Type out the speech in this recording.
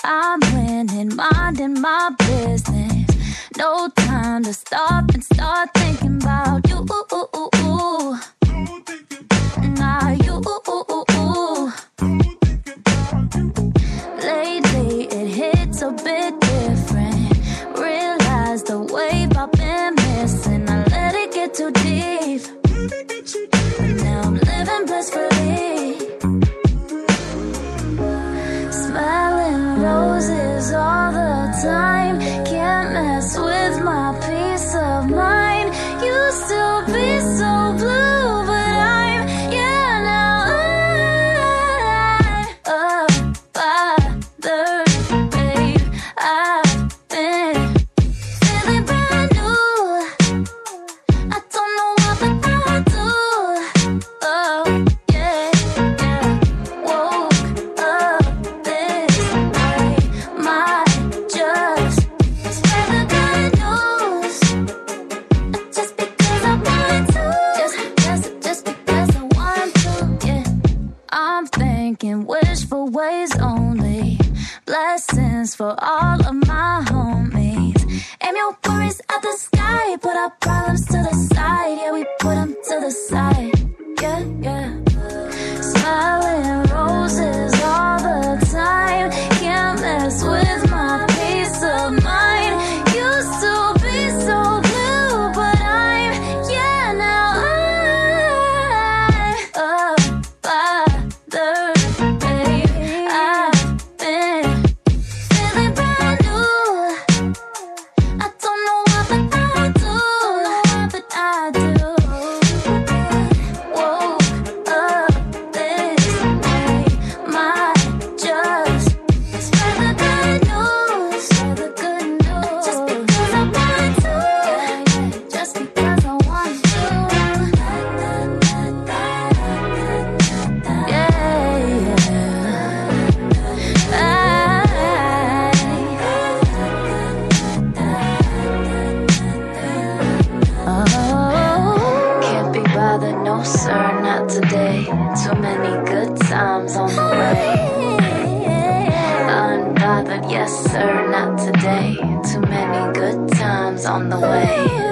I'm winning, minding my business. No time to stop and start thinking about you. Nah, you. Lately it hits a bit different. Realize the wave I've been missing. I let it get too deep, but now I'm living blissfully. Smelling roses all the time. Can't mess with my peace of mind. Used to be so blue, but I'm, yeah, now I'm bothered, babe. I've been feeling brand new. I don't know what, but I do. Oh, yeah, yeah. Woke up this way. Might just spread the good news. Just because I want to. Just because I want to, yeah. I'm thinking wishful ways only. Blessings for all of my homies. Aim your worries at the sky. Put our problems to the side. Yeah, we put them to the side. Yeah, yeah. Smelling roses all the time. Can't mess with my peace of mind. Used to be so blue, but I'm, yeah, now I'm bothered, babe. I've been feeling brand new. I don't know what, but I do. Woke up this way. Might just spread the good news. Just because I want to. Just because I want to. Can't be bothered, no sir, not today. Too many good times on the way. Unbothered, yes sir, not today. Too many good times on the way.